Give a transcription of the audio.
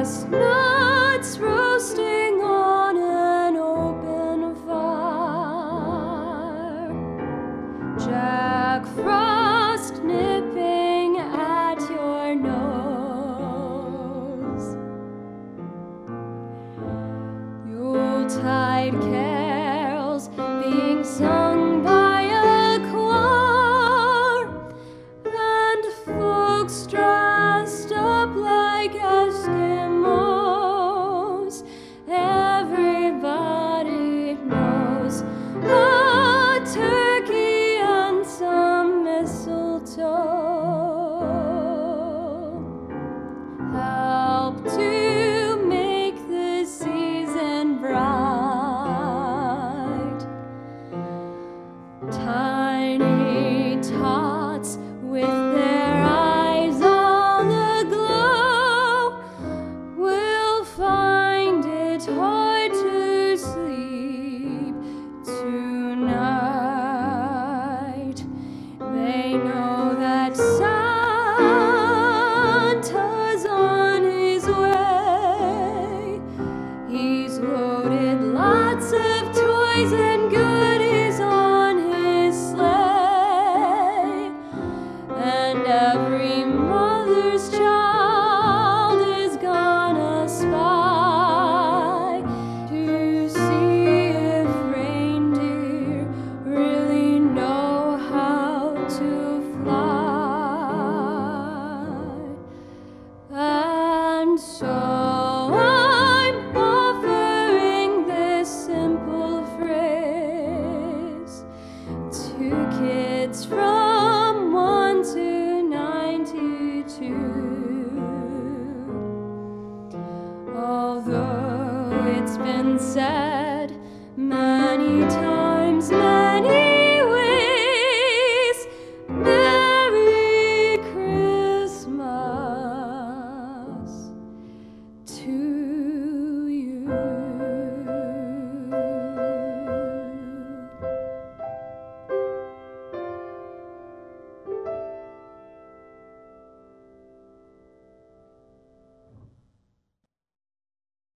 Chestnuts roasting on an open fire, Jack Frost nipping at your nose, Yuletide carols being sung by a choir, and folks dressed up like Eskimos. Everybody knows a turkey and some mistletoe help to make the season bright. Tiny tots with their eyes all aglow will find it hard to sleep tonight. They know that Santa's on his way. He's loaded lots of toys and goodies on his sleigh, and every mother's child is gonna spy to see if reindeer really know how to fly. And so I'm offering this simple phrase to kids from 1 to 92. Although it's been said many times,